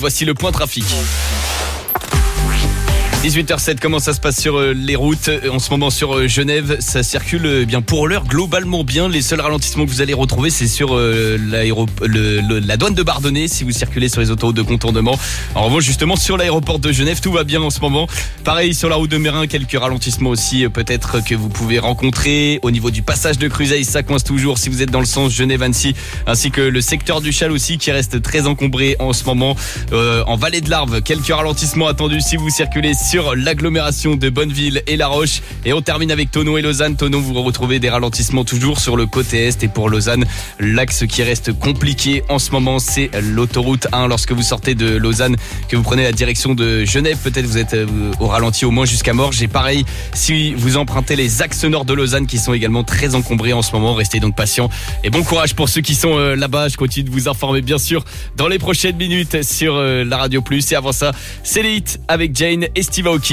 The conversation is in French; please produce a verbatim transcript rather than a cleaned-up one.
Voici le point trafic. dix-huit heures zéro sept, comment ça se passe sur euh, les routes en ce moment sur euh, Genève? Ça circule euh, bien pour l'heure globalement bien. Les seuls ralentissements que vous allez retrouver, c'est sur euh, l'aéro- le, le, la douane de Bardonnay si vous circulez sur les autoroutes de contournement. En revanche, justement sur l'aéroport de Genève, tout va bien en ce moment. Pareil sur la route de Mérin, quelques ralentissements aussi euh, peut-être que vous pouvez rencontrer. Au niveau du passage de Cruseille, ça coince toujours si vous êtes dans le sens Genève-Annecy, ainsi que le secteur du Châle aussi qui reste très encombré en ce moment. Euh, en Vallée de l'Arve, quelques ralentissements attendus si vous circulez sur l'agglomération de Bonneville et La Roche. Et on termine avec Thonon et Lausanne. Thonon, vous retrouvez des ralentissements toujours sur le côté est. Et pour Lausanne, l'axe qui reste compliqué en ce moment, c'est l'autoroute un. Lorsque vous sortez de Lausanne, que vous prenez la direction de Genève, peut-être vous êtes au ralenti au moins jusqu'à Morges. Et pareil, si vous empruntez les axes nord de Lausanne qui sont également très encombrés en ce moment, restez donc patient. Et bon courage pour ceux qui sont là-bas. Je continue de vous informer bien sûr dans les prochaines minutes sur la Radio Plus. Et avant ça, c'est les hits avec Jane et Steve Aoki.